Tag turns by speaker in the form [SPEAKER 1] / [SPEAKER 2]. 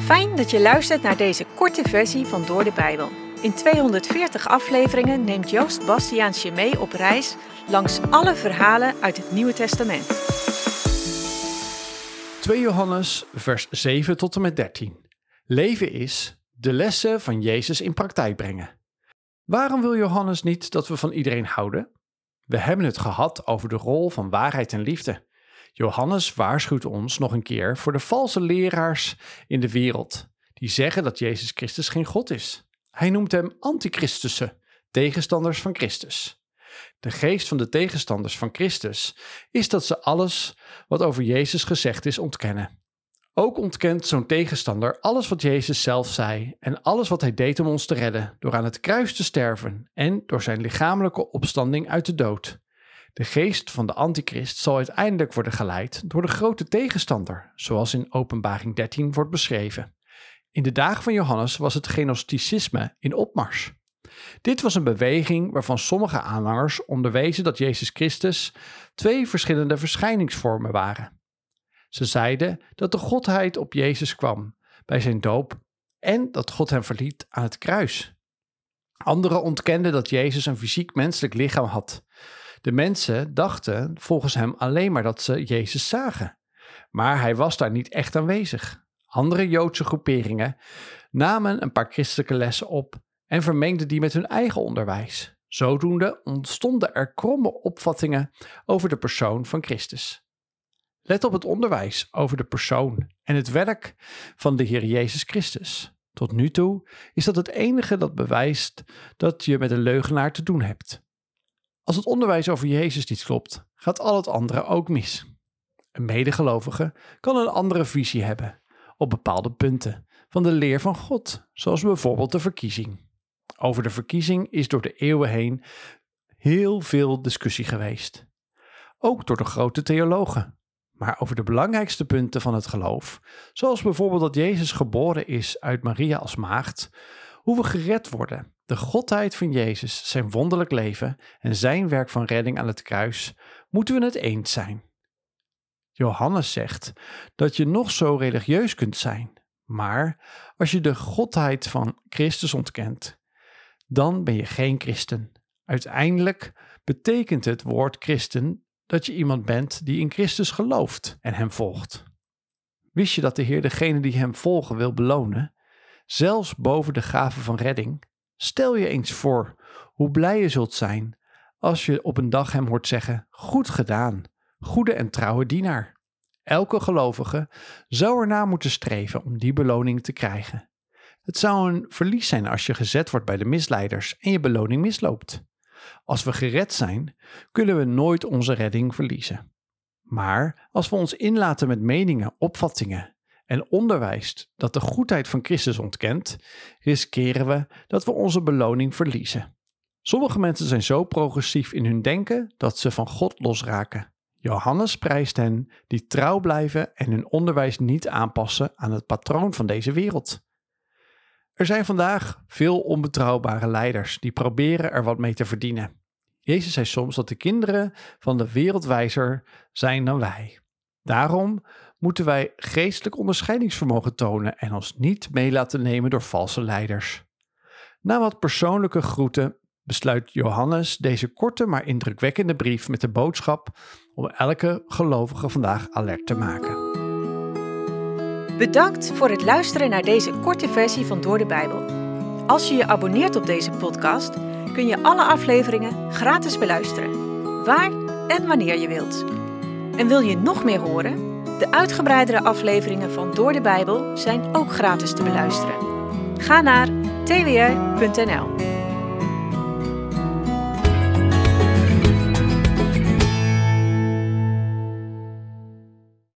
[SPEAKER 1] Fijn dat je luistert naar deze korte versie van Door de Bijbel. In 240 afleveringen neemt Joost Bastiaans je mee op reis langs alle verhalen uit het Nieuwe Testament.
[SPEAKER 2] 2 Johannes, vers 7 tot en met 13. Leven is de lessen van Jezus in praktijk brengen. Waarom wil Johannes niet dat we van iedereen houden? We hebben het gehad over de rol van waarheid en liefde. Johannes waarschuwt ons nog een keer voor de valse leraars in de wereld, die zeggen dat Jezus Christus geen God is. Hij noemt hem antichristussen, tegenstanders van Christus. De geest van de tegenstanders van Christus is dat ze alles wat over Jezus gezegd is ontkennen. Ook ontkent zo'n tegenstander alles wat Jezus zelf zei en alles wat hij deed om ons te redden door aan het kruis te sterven en door zijn lichamelijke opstanding uit de dood. De geest van de antichrist zal uiteindelijk worden geleid door de grote tegenstander, zoals in Openbaring 13 wordt beschreven. In de dagen van Johannes was het gnosticisme in opmars. Dit was een beweging waarvan sommige aanhangers onderwezen dat Jezus Christus 2 verschillende verschijningsvormen waren. Ze zeiden dat de godheid op Jezus kwam bij zijn doop en dat God hem verliet aan het kruis. Anderen ontkenden dat Jezus een fysiek menselijk lichaam had. De mensen dachten volgens hem alleen maar dat ze Jezus zagen, maar hij was daar niet echt aanwezig. Andere Joodse groeperingen namen een paar christelijke lessen op en vermengden die met hun eigen onderwijs. Zodoende ontstonden er kromme opvattingen over de persoon van Christus. Let op het onderwijs over de persoon en het werk van de Heer Jezus Christus. Tot nu toe is dat het enige dat bewijst dat je met een leugenaar te doen hebt. Als het onderwijs over Jezus niet klopt, gaat al het andere ook mis. Een medegelovige kan een andere visie hebben op bepaalde punten van de leer van God, zoals bijvoorbeeld de verkiezing. Over de verkiezing is door de eeuwen heen heel veel discussie geweest. Ook door de grote theologen. Maar over de belangrijkste punten van het geloof, zoals bijvoorbeeld dat Jezus geboren is uit Maria als maagd, hoe we gered worden, de godheid van Jezus, zijn wonderlijk leven en zijn werk van redding aan het kruis, moeten we het eens zijn. Johannes zegt dat je nog zo religieus kunt zijn, maar als je de godheid van Christus ontkent, dan ben je geen christen. Uiteindelijk betekent het woord christen dat je iemand bent die in Christus gelooft en hem volgt. Wist je dat de Heer degene die hem volgen wil belonen, zelfs boven de gave van redding? Stel je eens voor hoe blij je zult zijn als je op een dag hem hoort zeggen: goed gedaan, goede en trouwe dienaar. Elke gelovige zou ernaar moeten streven om die beloning te krijgen. Het zou een verlies zijn als je gezet wordt bij de misleiders en je beloning misloopt. Als we gered zijn, kunnen we nooit onze redding verliezen. Maar als we ons inlaten met meningen, opvattingen en onderwijs dat de goedheid van Christus ontkent, riskeren we dat we onze beloning verliezen. Sommige mensen zijn zo progressief in hun denken dat ze van God losraken. Johannes prijst hen die trouw blijven en hun onderwijs niet aanpassen aan het patroon van deze wereld. Er zijn vandaag veel onbetrouwbare leiders die proberen er wat mee te verdienen. Jezus zei soms dat de kinderen van de wereld wijzer zijn dan wij. Daarom moeten wij geestelijk onderscheidingsvermogen tonen en ons niet mee laten nemen door valse leiders. Na wat persoonlijke groeten besluit Johannes deze korte maar indrukwekkende brief met de boodschap om elke gelovige vandaag alert te maken.
[SPEAKER 1] Bedankt voor het luisteren naar deze korte versie van Door de Bijbel. Als je je abonneert op deze podcast, kun je alle afleveringen gratis beluisteren, waar en wanneer je wilt. En wil je nog meer horen? De uitgebreidere afleveringen van Door de Bijbel zijn ook gratis te beluisteren. Ga naar twr.nl.